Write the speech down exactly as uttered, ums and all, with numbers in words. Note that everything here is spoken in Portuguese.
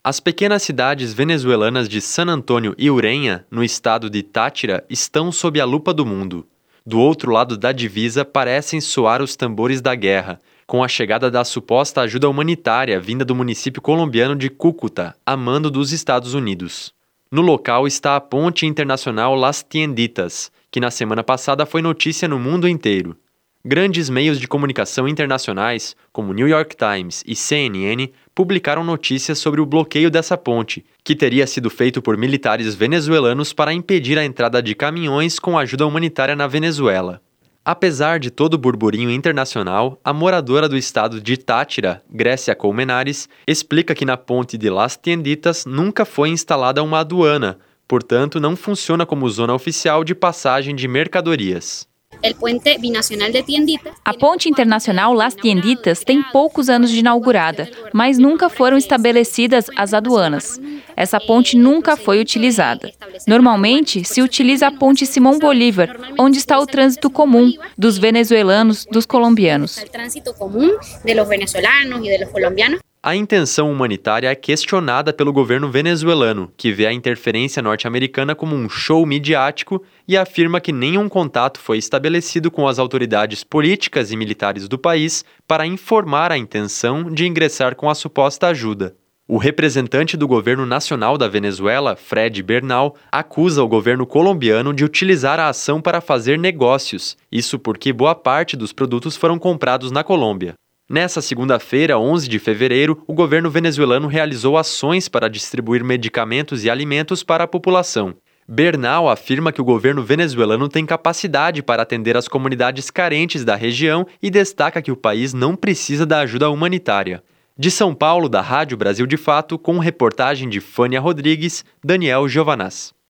As pequenas cidades venezuelanas de San Antônio e Urenha, no estado de Táchira, estão sob a lupa do mundo. Do outro lado da divisa parecem soar os tambores da guerra, com a chegada da suposta ajuda humanitária vinda do município colombiano de Cúcuta, a mando dos Estados Unidos. No local está a ponte internacional Las Tienditas, que na semana passada foi notícia no mundo inteiro. Grandes meios de comunicação internacionais, como New York Times e C N N, publicaram notícias sobre o bloqueio dessa ponte, que teria sido feito por militares venezuelanos para impedir a entrada de caminhões com ajuda humanitária na Venezuela. Apesar de todo o burburinho internacional, a moradora do estado de Táchira, Grécia Colmenares, explica que na ponte de Las Tienditas nunca foi instalada uma aduana, portanto não funciona como zona oficial de passagem de mercadorias. A ponte internacional Las Tienditas tem poucos anos de inaugurada, mas nunca foram estabelecidas as aduanas. Essa ponte nunca foi utilizada. Normalmente, se utiliza a ponte Simón Bolívar, onde está o trânsito comum dos venezuelanos, dos colombianos. A intenção humanitária é questionada pelo governo venezuelano, que vê a interferência norte-americana como um show midiático e afirma que nenhum contato foi estabelecido com as autoridades políticas e militares do país para informar a intenção de ingressar com a suposta ajuda. O representante do governo nacional da Venezuela, Fred Bernal, acusa o governo colombiano de utilizar a ação para fazer negócios, isso porque boa parte dos produtos foram comprados na Colômbia. Nessa segunda-feira, onze de fevereiro, o governo venezuelano realizou ações para distribuir medicamentos e alimentos para a população. Bernal afirma que o governo venezuelano tem capacidade para atender as comunidades carentes da região e destaca que o país não precisa da ajuda humanitária. De São Paulo, da Rádio Brasil de Fato, com reportagem de Fânia Rodrigues, Daniel Giovanaz.